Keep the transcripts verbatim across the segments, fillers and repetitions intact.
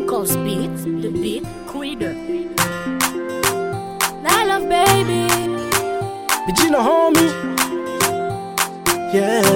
Cause beat, the beat creator. I love baby. Regina homie. Yeah,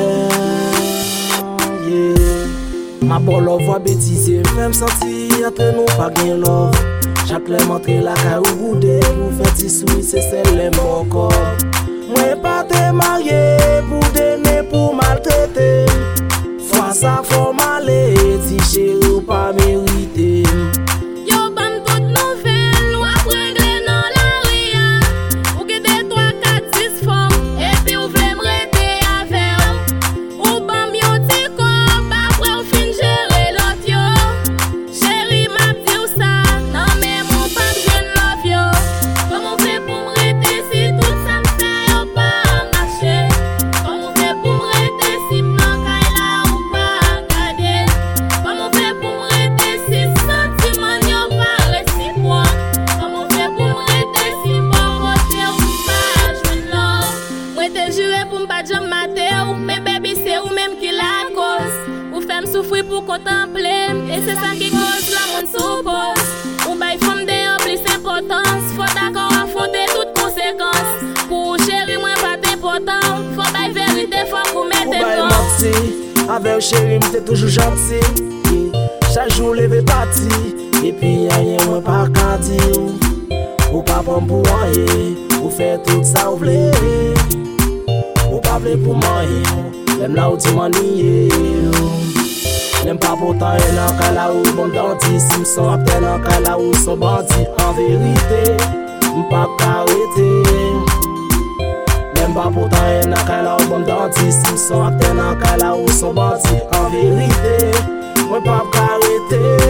yeah. Ma bonne voix bêtise fait sentir entre nous pas gain love. Chaque lèm entre la caille ou boudé pour faire ti souris c'est celle lèm encore. Moi pas te marié pour donner pour maltraiter. Fois ça faut m'aller si chéri ou pas mérité. Yo bam toute nouvelle ou après glé dans la ria. Ou gade trois quatre six femmes et puis ou vle m'rete avec. Ou bam yo ti kop après ou fin gérer l'autre yo. Chéri m'a dit ou ça, non mais mon pas jeune love yo. Comment fait pour m'rete si tout ça m'fait yo pas marcher? Comment fait pour m'rete si m'nan kay la ou pas gade? Comment fait pour m'rete si sentiment yo pas réciproque? Comment fait pour m'rete si bon côté ou pas jeune love? Moi te juré pour m'pas jamais mater ou mais baby c'est ou même qui la cause. Ou femme souffrir pour contempler et c'est ça qui cause la monde suppose. Ou bay femme de plus importance, faut d'accord affronter toutes conséquences. Pour chéri moi pas d'important, faut bay vérité faut pour mettre Ou bay temps. menti, avec chéri m'te toujours gentil. Chaque jour levé parti, et puis rien moi pas qu'à dire. Ou pas prendre pour rien, ou faire tout ça ou vle. Ou pas vle pour manger, même là où tu m'en nié. N'aime pas pourtant et nan ka la ou bon dentiste. Si m'son apte nan ka la ou son bandit. En vérité, m'pas qu'arrêter. N'aime pas pourtant et nan ka la ou bon dentiste. Si m'son apte nan ka la ou son bandit. En vérité, m'pas qu'arrêter.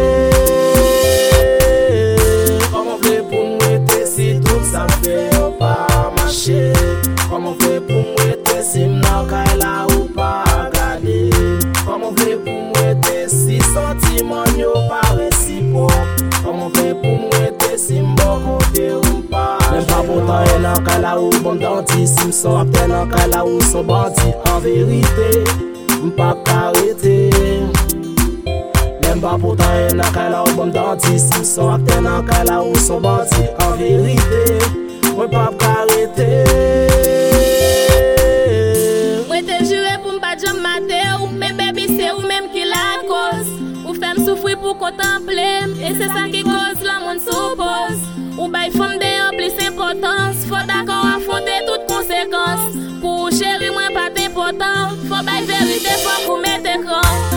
Comment fait pour m'rete si tout ça fait pas marcher? Comment fait pour m'rete si m'nan ka la ou pas gade? Comment fait pour m'rete si sentiment yo pas réciproque? Comment fait pour m'rete si m'bon côté ou pas? Même pas pourtant et nan ka la ou bon dentiste. Si m'son apte nan ka la ou son bandit. En vérité, m'pas qu'arrêter. Même pas pourtant et nan ka la ou bon dentiste. Si m'son apte nan ka la ou son bandit. En vérité, moi pas qu'arrêter. Moi te juré pour m'pas jamais mater ou mais baby c'est ou même qui la cause. Ou femme souffrir pour contempler et c'est ça qui cause la monde suppose. Ou bay femme de plus importance, faut d'accord affronter toutes conséquences. Pour chéri moi pas d'important, faut bay vérité faut pour mettre écran.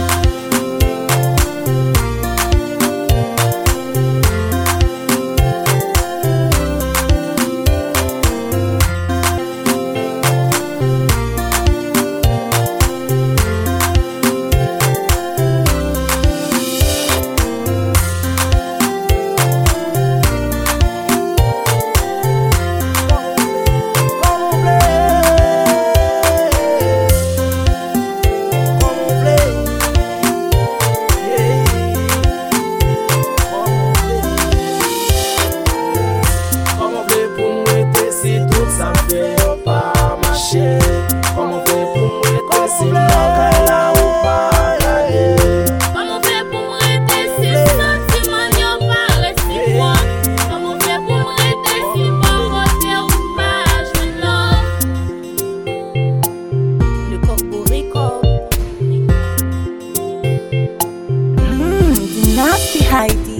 Ça fait pas marcher. Comment fait pour m'rete si m'nan ka la ou pas gade? Comment fait pour m'rete si sentiment yo pas réciproque? Comment fait pour m'rete si bon côté ou pas jeune love? Le Corporico. Mmm, the nasty Heidi.